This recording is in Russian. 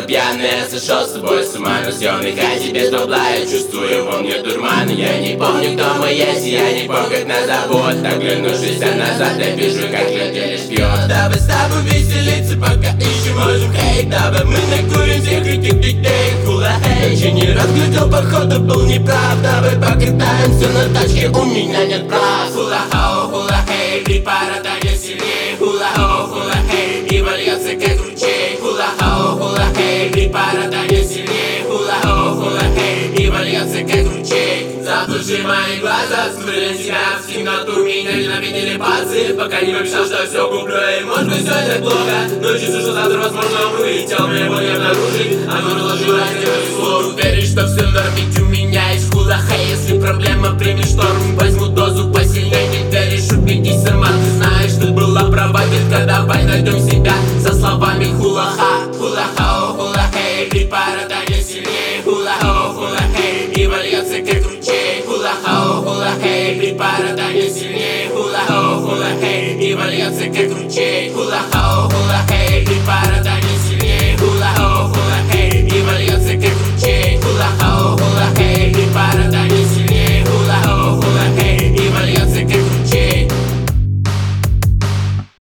пьяный, я сошел с тобой с ума на съемной хате без бабла. Я чувствую во мне дурман. Я не помню, кто мы есть, я не помню, как нас зовут. Оглянувшись назад, я вижу, как люди пьет. Давай с тобой веселиться, пока еще можем хейт. Давай мы накурим всех этих детей. Хула хей, еще не разглядел, походу был неправ. Давай покатаемся на тачке, у меня нет прав. Хула хау, хула хей, припара так сильнее. Хула хау, хула хей, и вольется как ручей. Хула хау, хула хей, припара так сильнее. Хула хау, хула хей, и вольется как ручей. Заплывшие мои глаза, смотрели на тебя в темноту. Меня ненавидели пацы, пока не написал, что все куплю. И может быть все так плохо, но чувствую, что завтра возможно умру. И тело мне его не обнаружить, оно разложилось, не слов. Веришь, что все норм, ведь у меня есть хула хей. Если проблема примет шторм, возьму дозу посильнее. Не веришь, убедись сама, ты знаешь, ты была права. Детка, давай найдем себя со словами хула ха. Хула хау, хула хей, припара так сильнее. Хула хау, хула хей, и вольется как ручей. Хула хау, хула хей, припара так сильнее. Хула хау, хула хей, и вольется как ручей. Хула хау, хула хей, припара так